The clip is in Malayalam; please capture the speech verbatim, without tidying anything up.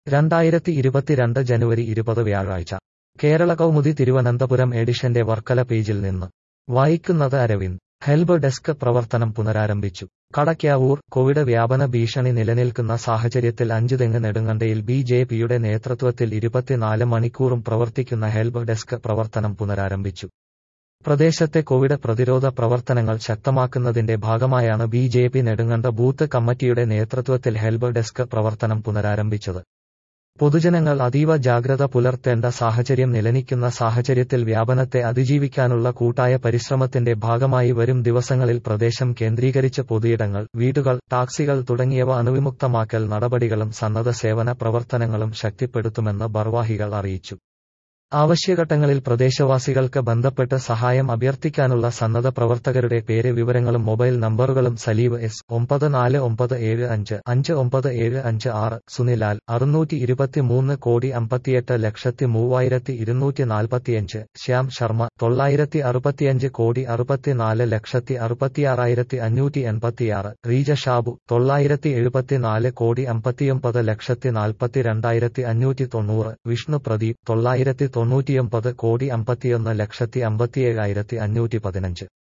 രണ്ടായിരത്തി ഇരുപത്തിരണ്ട് ജനുവരി ഇരുപത് വ്യാഴാഴ്ച കേരള കൗമുദി തിരുവനന്തപുരം എഡിഷന്റെ വർക്കല പേജിൽ നിന്ന് വായിക്കുന്നത് അരവിന്ദ്. ഹെൽപ് ഡെസ്ക് പ്രവർത്തനം പുനരാരംഭിച്ചു. കടയ്ക്കാവൂർ. കോവിഡ് വ്യാപന ഭീഷണി നിലനിൽക്കുന്ന സാഹചര്യത്തിൽ അഞ്ചുതെങ്ങ് നെടുങ്കണ്ടയിൽ ബി ജെ പിയുടെ നേതൃത്വത്തിൽ ഇരുപത്തിനാല് മണിക്കൂറും പ്രവർത്തിക്കുന്ന ഹെൽപ് ഡെസ്ക് പ്രവർത്തനം പുനരാരംഭിച്ചു. പ്രദേശത്തെ കോവിഡ് പ്രതിരോധ പ്രവർത്തനങ്ങൾ ശക്തമാക്കുന്നതിന്റെ ഭാഗമായാണ് B J P Nedumkandam booth കമ്മിറ്റിയുടെ നേതൃത്വത്തിൽ ഹെൽപ് ഡെസ്ക് പ്രവർത്തനം പുനരാരംഭിച്ചത്. പൊതുജനങ്ങൾ അതീവ ജാഗ്രത പുലർത്തേണ്ട സാഹചര്യം നിലനിൽക്കുന്ന സാഹചര്യത്തിൽ വ്യാപനത്തെ അതിജീവിക്കാനുള്ള കൂട്ടായ പരിശ്രമത്തിന്റെ ഭാഗമായി വരും ദിവസങ്ങളിൽ പ്രദേശം കേന്ദ്രീകരിച്ച് പൊതുയിടങ്ങൾ, വീടുകൾ, ടാക്സികൾ തുടങ്ങിയവ അണുവിമുക്തമാക്കൽ നടപടികളും സന്നദ്ധ സേവന പ്രവർത്തനങ്ങളും ശക്തിപ്പെടുത്തുമെന്ന് ഭാരവാഹികൾ അറിയിച്ചു. ആവശ്യഘട്ടങ്ങളിൽ പ്രദേശവാസികൾക്ക് ബന്ധപ്പെട്ട് സഹായം അഭ്യർത്ഥിക്കാനുള്ള സന്നദ്ധ പ്രവർത്തകരുടെ പേര് വിവരങ്ങളും മൊബൈൽ നമ്പറുകളും സലീവ് എസ് ഒമ്പത് നാല് ഒമ്പത് ഏഴ് അഞ്ച് അഞ്ച് ഒമ്പത് ഏഴ് അഞ്ച് ആറ്, സുനിലാൽ അറുന്നൂറ്റി ഇരുപത്തിമൂന്ന് കോടി അമ്പത്തിയെട്ട് ലക്ഷത്തി മൂവായിരത്തി ഇരുന്നൂറ്റി നാൽപ്പത്തിയഞ്ച്, ശ്യാം ശർമ്മ തൊള്ളായിരത്തി അറുപത്തിയഞ്ച് കോടി അറുപത്തിനാല് ലക്ഷത്തി അറുപത്തിയാറായിരത്തി അഞ്ഞൂറ്റി എൺപത്തിയാറ്, റീജ ഷാബു തൊള്ളായിരത്തി എഴുപത്തിനാല് കോടി അമ്പത്തിയൊമ്പത് ലക്ഷത്തി നാൽപ്പത്തിരണ്ടായിരത്തി അഞ്ഞൂറ്റി തൊണ്ണൂറ്, വിഷ്ണു പ്രദീപ് തൊള്ളായിരത്തി തൊണ്ണൂറ്റിയൊമ്പത് കോടി അമ്പത്തിയൊന്ന് ലക്ഷത്തി അമ്പത്തിയേഴായിരത്തി അഞ്ഞൂറ്റി പതിനഞ്ച്.